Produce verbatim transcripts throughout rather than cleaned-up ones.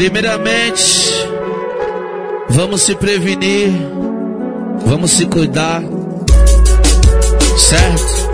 Primeiramente, vamos se prevenir, vamos se cuidar, certo?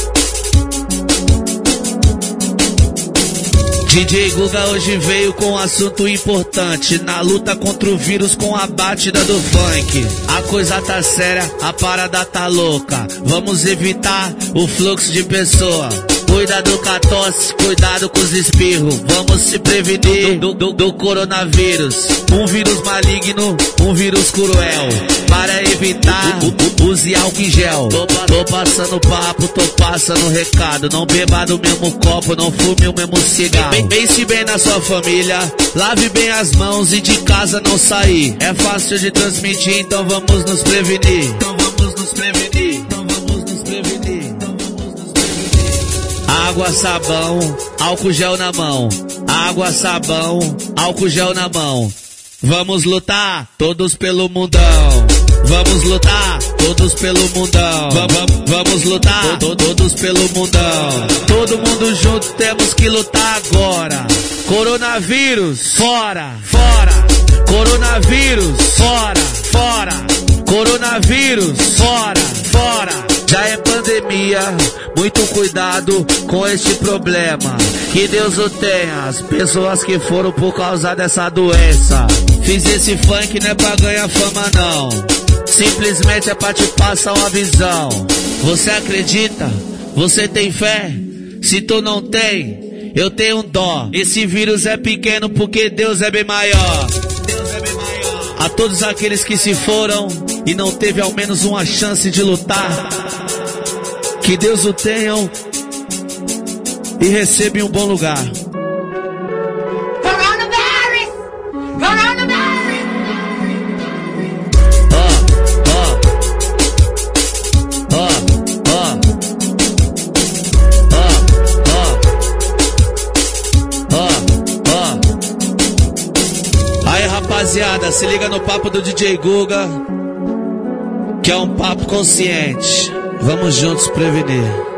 D J Guga hoje veio com um assunto importante. Na luta contra o vírus com a batida do funk. A coisa tá séria, a parada tá louca. Vamos evitar o fluxo de pessoa. Cuidado com a tosse, cuidado com os espirros. Vamos se prevenir do, do, do coronavírus. Um vírus maligno, um vírus cruel. Para evitar, use álcool em gel. Tô, tô passando papo, tô passando recado. Não beba do mesmo copo, não fume o mesmo cigarro. Pense bem na sua família, lave bem as mãos e de casa não sair. É fácil de transmitir, então vamos nos prevenir. Então vamos nos prevenir. Então vamos nos prevenir. Então vamos nos prevenir. Água, sabão, álcool gel na mão. Água, sabão, álcool gel na mão. Vamos lutar, todos pelo mundão. Vamos lutar, todos pelo mundão. Vamos, vamos lutar, to, todos pelo mundão. Todo mundo junto, temos que lutar agora. Coronavírus, fora, fora. Coronavírus, fora, fora. Coronavírus, fora, fora. Já é pandemia, muito cuidado com este problema. Que Deus o tenha, as pessoas que foram por causa dessa doença. Fiz esse funk não é pra ganhar fama não, simplesmente é pra te passar uma visão. Você acredita? Você tem fé? Se tu não tem, eu tenho um dó. Esse vírus é pequeno porque Deus é bem maior. Deus é bem maior. A todos aqueles que se foram e não teve ao menos uma chance de lutar, que Deus o tenham e receba em um bom lugar. Coronavirus! Coronavirus! Rapaziada, se liga no papo do D J Guga, que é um papo consciente. Vamos juntos prevenir.